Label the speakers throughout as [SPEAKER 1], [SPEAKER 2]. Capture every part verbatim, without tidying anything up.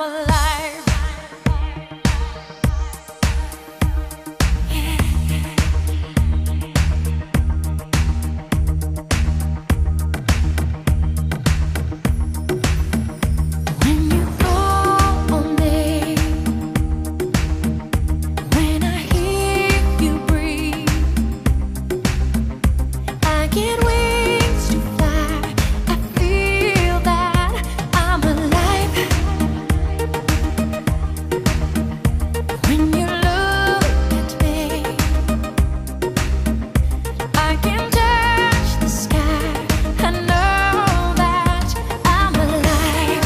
[SPEAKER 1] alive. When you call on me, when I hear you breathe, I get wings to fly. I feel that I'm alive. When you look at me, I can touch the sky. I know that I'm alive.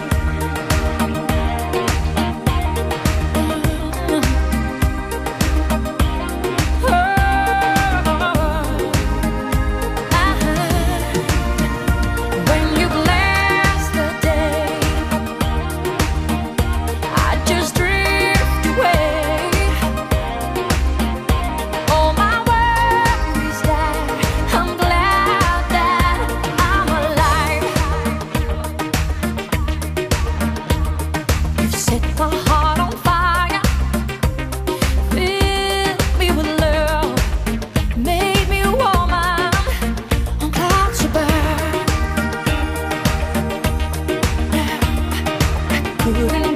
[SPEAKER 1] When you bless the day, I just drift away. All my worries die. I'm glad that I'm alive. You've set my heart on fire, filled me with love, made me a woman on clouds above. I couldn't